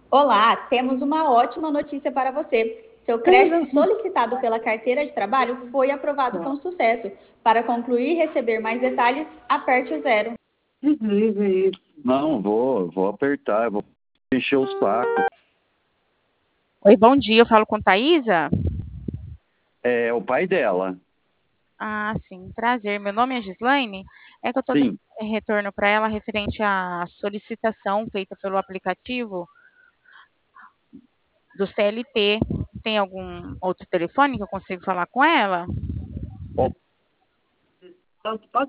Olá, temos uma ótima notícia para você. Seu crédito solicitado pela carteira de trabalho foi aprovado com sucesso. Para concluir e receber mais detalhes, aperte o zero. Não, vou apertar, eu vou encher o saco. Oi, bom dia. Eu falo com Thaisa? É o pai dela. Ah, sim, prazer. Meu nome é Gislaine. É que eu estou dando Sim. retorno para ela referente à solicitação feita pelo aplicativo do CLT. Tem algum outro telefone que eu consigo falar com ela? Ó,